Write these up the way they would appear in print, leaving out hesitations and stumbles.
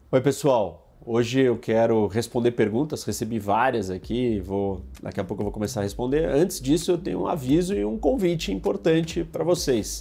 Oi, pessoal. Hoje eu quero responder perguntas, recebi várias aqui, daqui a pouco eu vou começar a responder. Antes disso, eu tenho um aviso e um convite importante para vocês.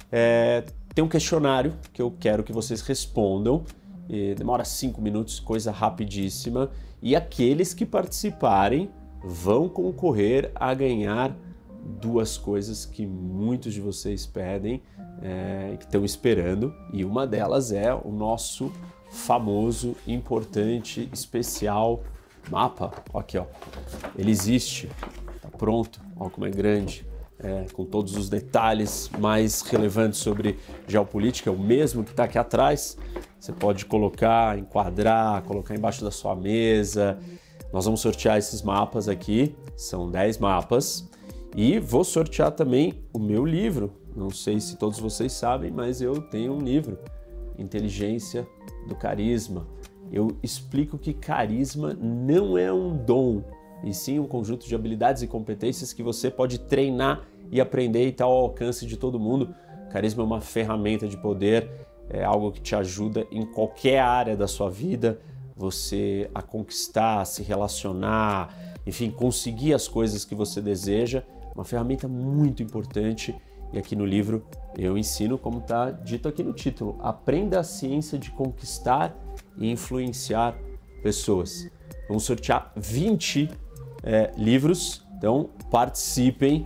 Tem um questionário que eu quero que vocês respondam, demora 5 minutos, coisa rapidíssima, e aqueles que participarem vão concorrer a ganhar duas coisas que muitos de vocês pedem, que estão esperando, e uma delas é o nosso famoso, importante, especial mapa. Aqui, ó. Ele existe, tá pronto, ó como é grande, com todos os detalhes mais relevantes sobre geopolítica, é o mesmo que está aqui atrás. Você pode colocar, enquadrar, colocar embaixo da sua mesa. Nós vamos sortear esses mapas aqui, são 10 mapas, e vou sortear também o meu livro. Não sei se todos vocês sabem, mas eu tenho um livro, Inteligência do Carisma. Eu explico que carisma não é um dom, e sim um conjunto de habilidades e competências que você pode treinar e aprender e estar ao alcance de todo mundo. Carisma é uma ferramenta de poder, é algo que te ajuda em qualquer área da sua vida, você a conquistar, a se relacionar, enfim, conseguir as coisas que você deseja. Uma ferramenta muito importante. E aqui no livro eu ensino, como está dito aqui no título, aprenda a ciência de conquistar e influenciar pessoas. Vamos sortear 20 livros, então participem.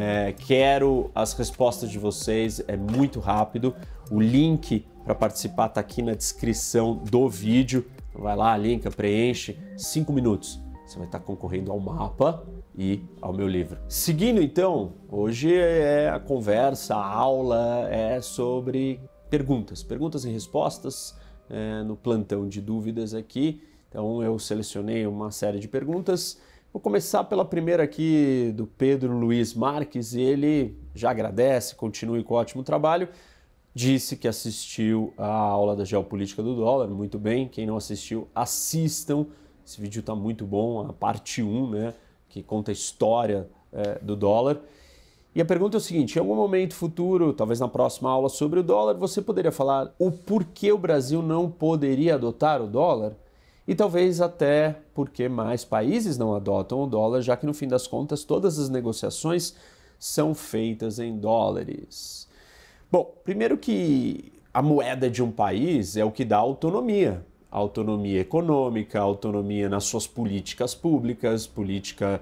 Quero as respostas de vocês, é muito rápido. O link para participar está aqui na descrição do vídeo. Então vai lá, linka, preenche, 5 minutos. Você vai estar concorrendo ao mapa e ao meu livro. Seguindo então, hoje a conversa, a aula é sobre perguntas e respostas no plantão de dúvidas aqui. Então eu selecionei uma série de perguntas. Vou começar pela primeira aqui do Pedro Luiz Marques, e ele já agradece, continue com o ótimo trabalho. Disse que assistiu a aula da geopolítica do dólar, muito bem. Quem não assistiu, assistam. Esse vídeo está muito bom, a parte 1, né, que conta a história do dólar. E a pergunta é o seguinte: em algum momento futuro, talvez na próxima aula sobre o dólar, você poderia falar o porquê o Brasil não poderia adotar o dólar? E talvez até porque mais países não adotam o dólar, já que no fim das contas todas as negociações são feitas em dólares. Bom, primeiro que a moeda de um país é o que dá autonomia. Autonomia econômica, autonomia nas suas políticas públicas, política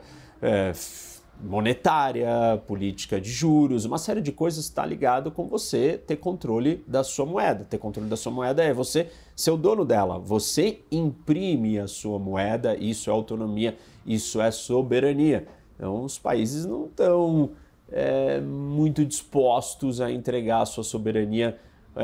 monetária, política de juros, uma série de coisas está ligado com você ter controle da sua moeda. Ter controle da sua moeda é você ser o dono dela, você imprime a sua moeda, isso é autonomia, isso é soberania. Então os países não estão muito dispostos a entregar a sua soberania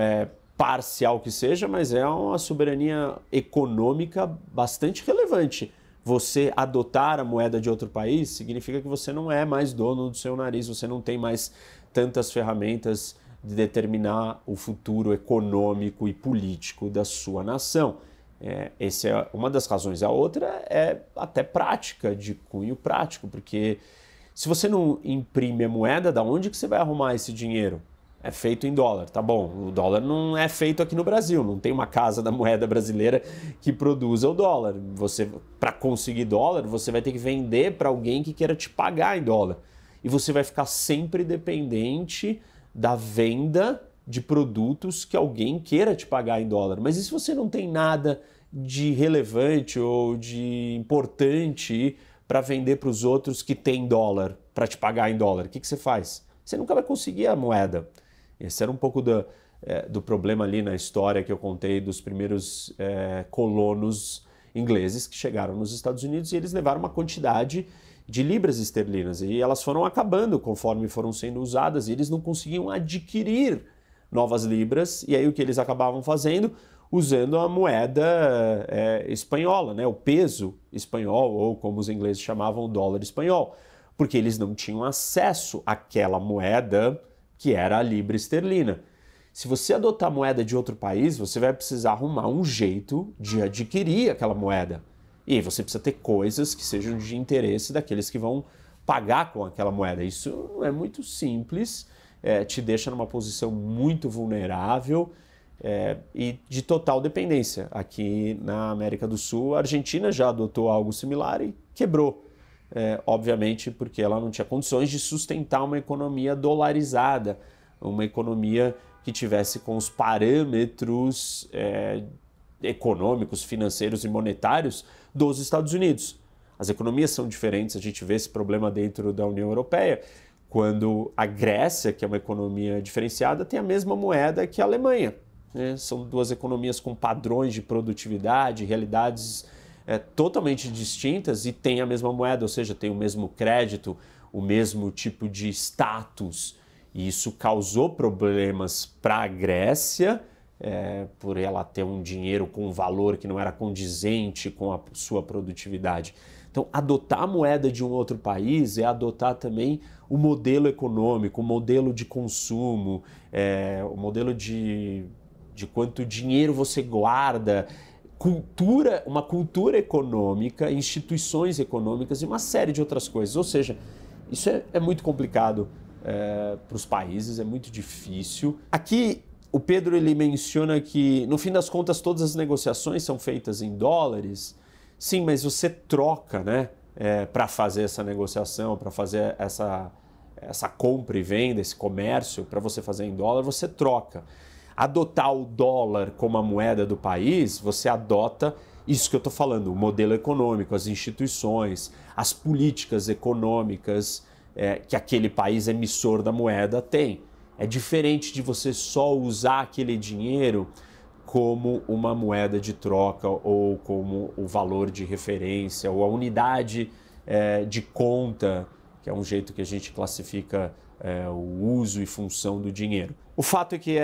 parcial que seja, mas é uma soberania econômica bastante relevante. Você adotar a moeda de outro país significa que você não é mais dono do seu nariz, você não tem mais tantas ferramentas de determinar o futuro econômico e político da sua nação. Essa é uma das razões. A outra é até prática, de cunho prático, porque se você não imprime a moeda, da onde que você vai arrumar esse dinheiro? É feito em dólar, tá bom, o dólar não é feito aqui no Brasil, não tem uma casa da moeda brasileira que produza o dólar. Você, para conseguir dólar, você vai ter que vender para alguém que queira te pagar em dólar. E você vai ficar sempre dependente da venda de produtos que alguém queira te pagar em dólar. Mas e se você não tem nada de relevante ou de importante para vender para os outros que tem dólar, para te pagar em dólar? O que você faz? Você nunca vai conseguir a moeda. Esse era um pouco do problema ali na história que eu contei dos primeiros colonos ingleses que chegaram nos Estados Unidos, e eles levaram uma quantidade de libras esterlinas e elas foram acabando conforme foram sendo usadas, e eles não conseguiam adquirir novas libras, e aí o que eles acabavam fazendo? Usando a moeda espanhola, né? O peso espanhol, ou como os ingleses chamavam, o dólar espanhol, porque eles não tinham acesso àquela moeda que era a libra esterlina. Se você adotar a moeda de outro país, você vai precisar arrumar um jeito de adquirir aquela moeda. E aí você precisa ter coisas que sejam de interesse daqueles que vão pagar com aquela moeda. Isso não é muito simples, te deixa numa posição muito vulnerável, e de total dependência. Aqui na América do Sul, a Argentina já adotou algo similar e quebrou. Obviamente porque ela não tinha condições de sustentar uma economia dolarizada, uma economia que tivesse com os parâmetros econômicos, financeiros e monetários dos Estados Unidos. As economias são diferentes, a gente vê esse problema dentro da União Europeia, quando a Grécia, que é uma economia diferenciada, tem a mesma moeda que a Alemanha. São duas economias com padrões de produtividade, realidades totalmente distintas e têm a mesma moeda, ou seja, tem o mesmo crédito, o mesmo tipo de status. E isso causou problemas para a Grécia, por ela ter um dinheiro com um valor que não era condizente com a sua produtividade. Então, adotar a moeda de um outro país é adotar também o modelo econômico, o modelo de consumo, o modelo de quanto dinheiro você guarda, uma cultura econômica, instituições econômicas e uma série de outras coisas. Ou seja, isso é muito complicado para os países, é muito difícil. Aqui o Pedro ele menciona que, no fim das contas, todas as negociações são feitas em dólares. Sim, mas você troca, né, para fazer essa negociação, para fazer essa compra e venda, esse comércio, para você fazer em dólar, você troca. Adotar o dólar como a moeda do país, você adota isso que eu estou falando, o modelo econômico, as instituições, as políticas econômicas que aquele país emissor da moeda tem. É diferente de você só usar aquele dinheiro como uma moeda de troca ou como o valor de referência ou a unidade de conta, que é um jeito que a gente classifica o uso e função do dinheiro. O fato é que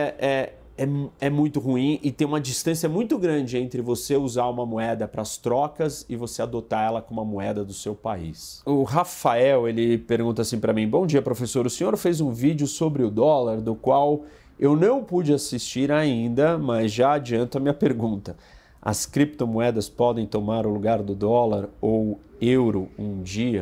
é muito ruim e tem uma distância muito grande entre você usar uma moeda para as trocas e você adotar ela como uma moeda do seu país. O Rafael, ele pergunta assim para mim: bom dia, professor, o senhor fez um vídeo sobre o dólar, do qual eu não pude assistir ainda, mas já adianto a minha pergunta. As criptomoedas podem tomar o lugar do dólar ou euro um dia?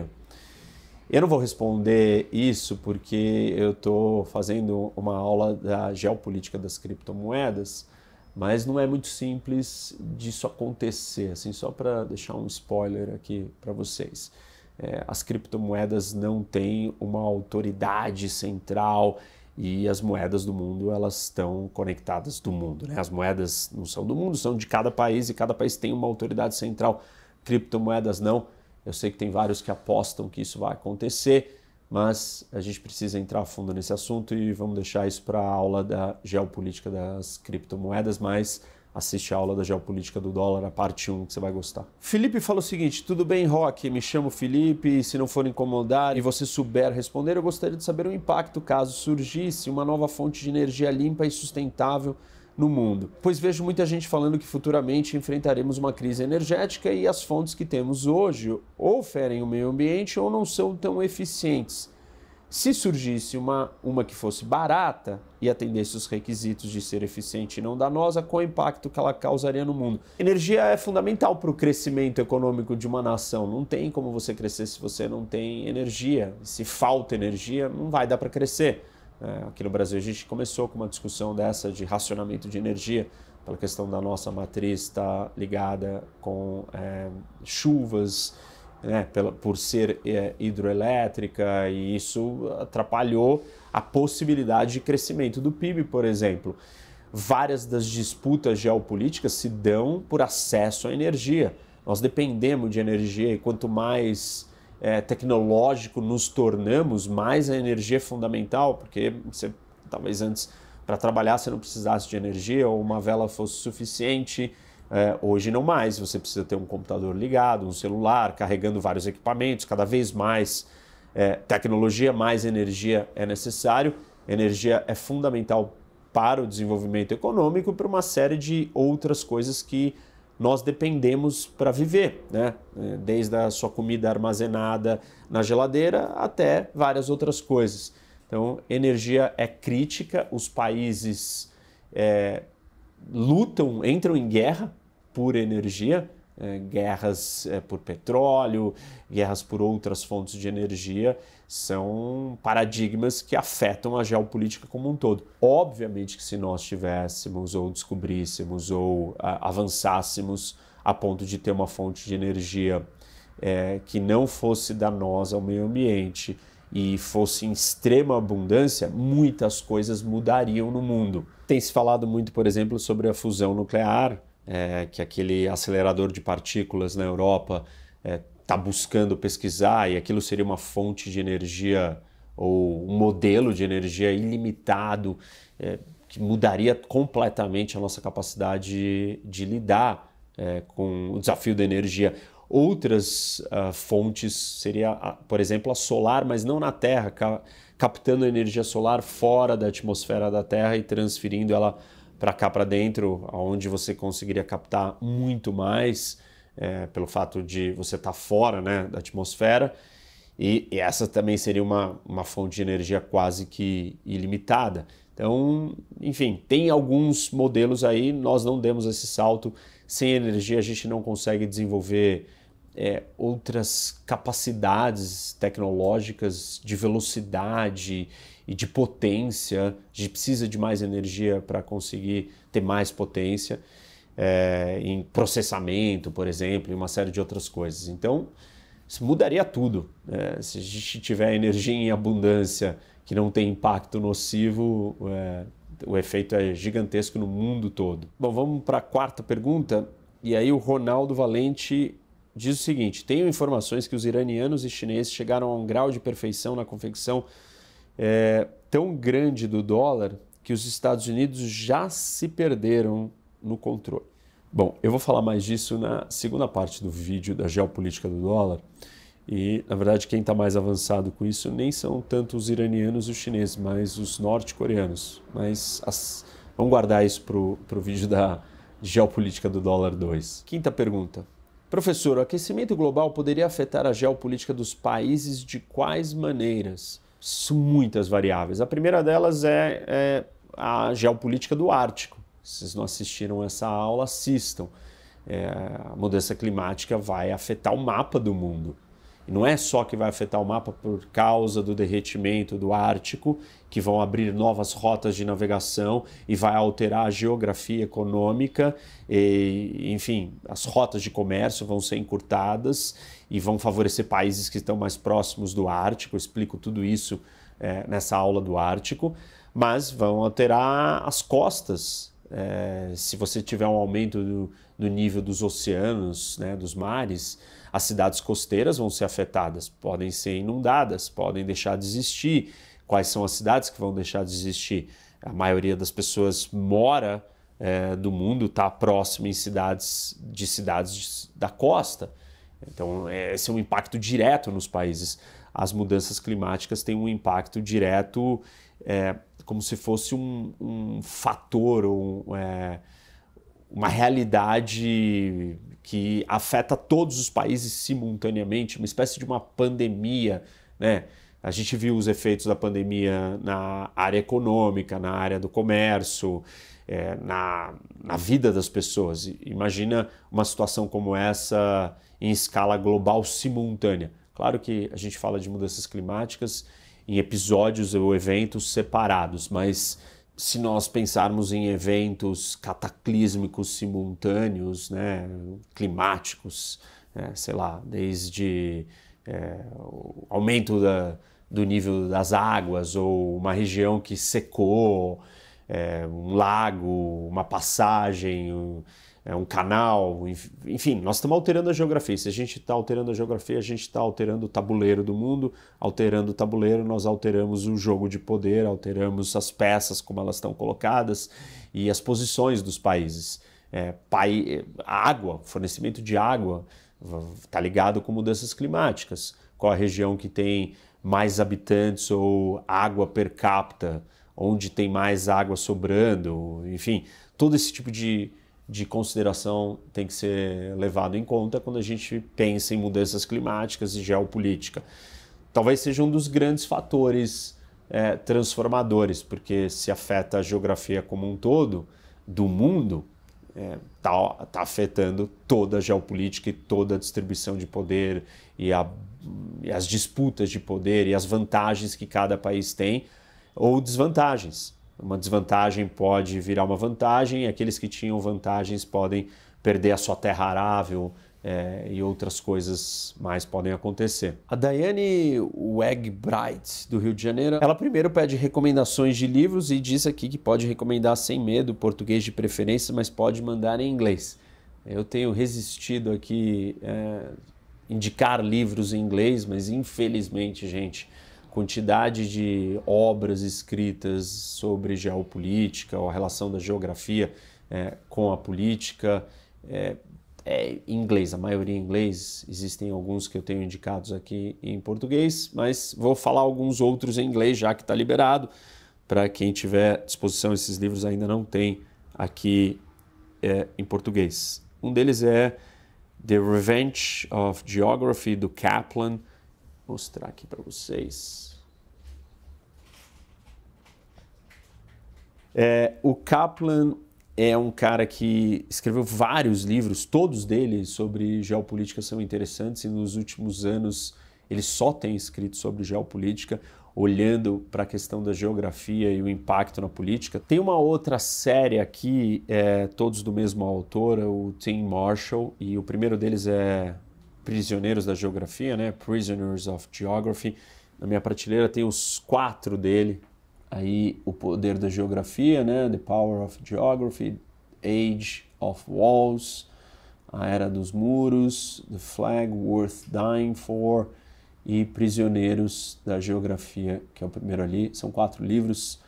Eu não vou responder isso porque eu estou fazendo uma aula da geopolítica das criptomoedas, mas não é muito simples disso acontecer, assim, só para deixar um spoiler aqui para vocês. As criptomoedas não têm uma autoridade central e as moedas do mundo, elas estão conectadas do mundo, né? As moedas não são do mundo, são de cada país e cada país tem uma autoridade central. Criptomoedas não. Eu sei que tem vários que apostam que isso vai acontecer, mas a gente precisa entrar a fundo nesse assunto e vamos deixar isso para a aula da geopolítica das criptomoedas, mas assiste a aula da geopolítica do dólar, a parte 1, que você vai gostar. Felipe fala o seguinte: tudo bem, Roque? Me chamo Felipe e se não for incomodar e você souber responder, eu gostaria de saber o impacto caso surgisse uma nova fonte de energia limpa e sustentável no mundo, pois vejo muita gente falando que futuramente enfrentaremos uma crise energética e as fontes que temos hoje ou ferem o meio ambiente ou não são tão eficientes. Se surgisse uma que fosse barata e atendesse os requisitos de ser eficiente e não danosa, qual o impacto que ela causaria no mundo? Energia é fundamental para o crescimento econômico de uma nação. Não tem como você crescer se você não tem energia. Se falta energia, não vai dar para crescer. Aqui no Brasil a gente começou com uma discussão dessa de racionamento de energia, pela questão da nossa matriz estar ligada com chuvas, por ser hidroelétrica, e isso atrapalhou a possibilidade de crescimento do PIB, por exemplo. Várias das disputas geopolíticas se dão por acesso à energia. Nós dependemos de energia e quanto mais tecnológico nos tornamos, mais a energia é fundamental, porque você, talvez antes, para trabalhar, você não precisasse de energia ou uma vela fosse suficiente. Hoje não mais, você precisa ter um computador ligado, um celular, carregando vários equipamentos, cada vez mais tecnologia, mais energia é necessário. Energia é fundamental para o desenvolvimento econômico e para uma série de outras coisas que nós dependemos para viver, né? Desde a sua comida armazenada na geladeira até várias outras coisas. Então, energia é crítica, os países lutam, entram em guerra por energia. guerras por petróleo, guerras por outras fontes de energia, são paradigmas que afetam a geopolítica como um todo. Obviamente que se nós tivéssemos ou descobríssemos ou avançássemos a ponto de ter uma fonte de energia que não fosse danosa ao meio ambiente e fosse em extrema abundância, muitas coisas mudariam no mundo. Tem se falado muito, por exemplo, sobre a fusão nuclear, que aquele acelerador de partículas na Europa está buscando pesquisar, e aquilo seria uma fonte de energia ou um modelo de energia ilimitado que mudaria completamente a nossa capacidade de lidar com o desafio da energia. Outras fontes seria, por exemplo, a solar, mas não na Terra, captando a energia solar fora da atmosfera da Terra e transferindo ela para cá, para dentro, onde você conseguiria captar muito mais, pelo fato de você estar fora, né, da atmosfera. E essa também seria uma fonte de energia quase que ilimitada. Então, enfim, tem alguns modelos aí, nós não demos esse salto. Sem energia a gente não consegue desenvolver outras capacidades tecnológicas de velocidade e de potência. A gente precisa de mais energia para conseguir ter mais potência em processamento, por exemplo, e uma série de outras coisas. Então, isso mudaria tudo. Se a gente tiver energia em abundância que não tem impacto nocivo, o efeito é gigantesco no mundo todo. Bom, vamos para a quarta pergunta. E aí o Ronaldo Valente diz o seguinte: tenho informações que os iranianos e chineses chegaram a um grau de perfeição na confecção tão grande do dólar que os Estados Unidos já se perderam no controle. Bom, eu vou falar mais disso na segunda parte do vídeo da geopolítica do dólar. E, na verdade, quem está mais avançado com isso nem são tanto os iranianos e os chineses, mas os norte-coreanos. Mas vamos guardar isso para o vídeo da geopolítica do dólar 2. Quinta pergunta. Professor, o aquecimento global poderia afetar a geopolítica dos países de quais maneiras? São muitas variáveis. A primeira delas é a geopolítica do Ártico. Se vocês não assistiram essa aula, assistam. A mudança climática vai afetar o mapa do mundo. E não é só que vai afetar o mapa por causa do derretimento do Ártico, que vão abrir novas rotas de navegação e vai alterar a geografia econômica, enfim, as rotas de comércio vão ser encurtadas e vão favorecer países que estão mais próximos do Ártico. Eu explico tudo isso nessa aula do Ártico, mas vão alterar as costas. Se você tiver um aumento do nível dos oceanos, né, dos mares, as cidades costeiras vão ser afetadas, podem ser inundadas, podem deixar de existir. Quais são as cidades que vão deixar de existir? A maioria das pessoas mora do mundo, está próxima em cidades da costa. Então, esse é um impacto direto nos países. As mudanças climáticas têm um impacto direto, como se fosse um fator, uma realidade que afeta todos os países simultaneamente, uma espécie de uma pandemia, né? A gente viu os efeitos da pandemia na área econômica, na área do comércio, na vida das pessoas. Imagina uma situação como essa em escala global simultânea. Claro que a gente fala de mudanças climáticas em episódios ou eventos separados, mas se nós pensarmos em eventos cataclísmicos simultâneos, né, climáticos, sei lá, desde o aumento do nível das águas ou uma região que secou, um lago, uma passagem, um canal, enfim, nós estamos alterando a geografia. Se a gente está alterando a geografia, a gente está alterando o tabuleiro do mundo. Alterando o tabuleiro, nós alteramos o jogo de poder, alteramos as peças como elas estão colocadas e as posições dos países. A água, fornecimento de água está ligado com mudanças climáticas. Qual a região que tem mais habitantes ou água per capita, onde tem mais água sobrando, enfim, todo esse tipo de consideração tem que ser levado em conta quando a gente pensa em mudanças climáticas e geopolítica. Talvez seja um dos grandes fatores transformadores, porque se afeta a geografia como um todo do mundo, tá afetando toda a geopolítica e toda a distribuição de poder e as disputas de poder e as vantagens que cada país tem ou desvantagens. Uma desvantagem pode virar uma vantagem e aqueles que tinham vantagens podem perder a sua terra arável e outras coisas mais podem acontecer. A Daiane Wegbright, do Rio de Janeiro, ela primeiro pede recomendações de livros e diz aqui que pode recomendar sem medo, português de preferência, mas pode mandar em inglês. Eu tenho resistido aqui indicar livros em inglês, mas infelizmente, gente, quantidade de obras escritas sobre geopolítica ou a relação da geografia com a política em inglês, a maioria em inglês. Existem alguns que eu tenho indicados aqui em português, mas vou falar alguns outros em inglês, já que está liberado. Para quem tiver disposição, esses livros ainda não tem aqui em português. Um deles é The Revenge of Geography, do Kaplan. Vou mostrar aqui para vocês. O Kaplan é um cara que escreveu vários livros, todos deles sobre geopolítica são interessantes e nos últimos anos ele só tem escrito sobre geopolítica, olhando para a questão da geografia e o impacto na política. Tem uma outra série aqui, todos do mesmo autor, o Tim Marshall, e o primeiro deles é Prisioneiros da Geografia, né? Prisoners of Geography. Na minha prateleira tem os 4 dele. Aí o Poder da Geografia, né? The Power of Geography, Age of Walls, A Era dos Muros, The Flag Worth Dying For e Prisioneiros da Geografia, que é o primeiro ali. São 4 livros,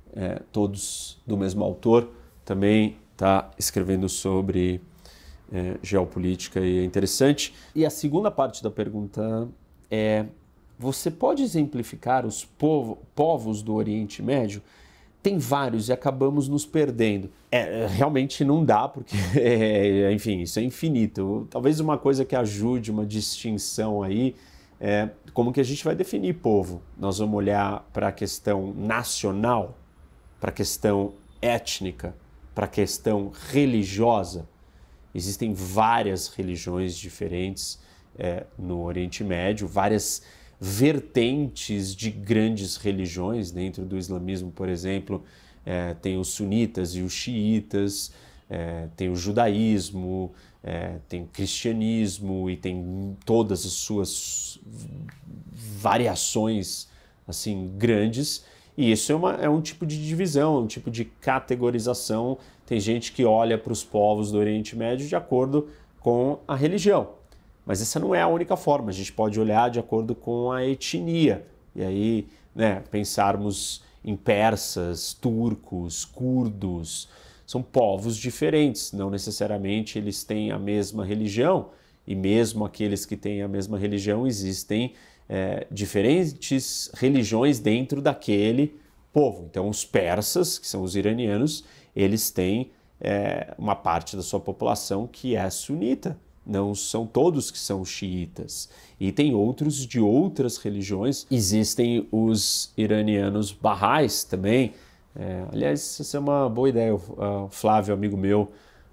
todos do mesmo autor. Também está escrevendo sobre geopolítica e é interessante. E a segunda parte da pergunta é: você pode exemplificar os povos do Oriente Médio? Tem vários e acabamos nos perdendo. Realmente não dá, porque, enfim, isso é infinito. Talvez uma coisa que ajude uma distinção aí é como que a gente vai definir povo. Nós vamos olhar para a questão nacional, para a questão étnica, para a questão religiosa. Existem várias religiões diferentes no Oriente Médio, várias vertentes de grandes religiões. Dentro do islamismo, por exemplo, tem os sunitas e os xiitas, tem o judaísmo, tem o cristianismo e tem todas as suas variações assim grandes. E isso é um tipo de divisão, um tipo de categorização. Tem gente que olha para os povos do Oriente Médio de acordo com a religião. Mas essa não é a única forma, a gente pode olhar de acordo com a etnia. E aí, pensarmos em persas, turcos, curdos, são povos diferentes, não necessariamente eles têm a mesma religião, e mesmo aqueles que têm a mesma religião, existem diferentes religiões dentro daquele povo. Então os persas, que são os iranianos, eles têm uma parte da sua população que é sunita. Não são todos que são xiitas. E tem outros de outras religiões. Existem os iranianos Bahais também. Aliás, essa é uma boa ideia. O Flávio, amigo meu,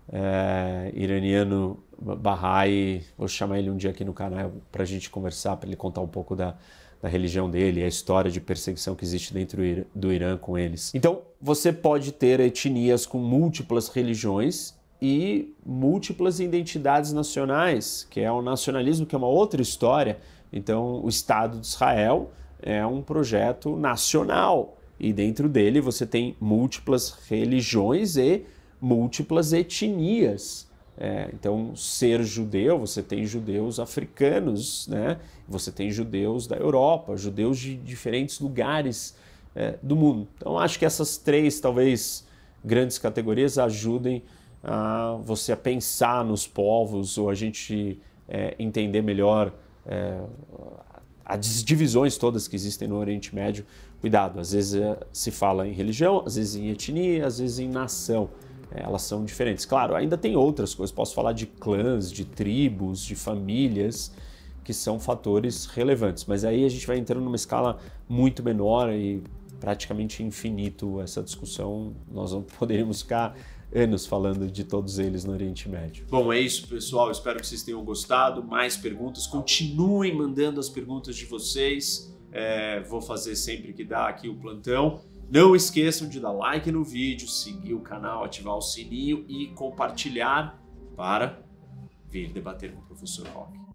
iraniano Bahai, vou chamar ele um dia aqui no canal para a gente conversar, para ele contar um pouco da religião dele, a história de perseguição que existe dentro do Irã com eles. Então, você pode ter etnias com múltiplas religiões e múltiplas identidades nacionais, que é o nacionalismo, que é uma outra história. Então, o Estado de Israel é um projeto nacional e dentro dele você tem múltiplas religiões e múltiplas etnias. Então, ser judeu, você tem judeus africanos, né? Você tem judeus da Europa, judeus de diferentes lugares do mundo. Então, acho que essas 3, talvez, grandes categorias ajudem você a pensar nos povos, ou a gente entender melhor as divisões todas que existem no Oriente Médio. Cuidado, às vezes se fala em religião, às vezes em etnia, às vezes em nação. Elas são diferentes. Claro, ainda tem outras coisas, posso falar de clãs, de tribos, de famílias, que são fatores relevantes, mas aí a gente vai entrando numa escala muito menor e praticamente infinito essa discussão. Nós não poderíamos ficar anos falando de todos eles no Oriente Médio. Bom, é isso, pessoal. Espero que vocês tenham gostado. Mais perguntas, continuem mandando as perguntas de vocês. Vou fazer sempre que dá aqui o plantão. Não esqueçam de dar like no vídeo, seguir o canal, ativar o sininho e compartilhar para vir debater com o professor Roque.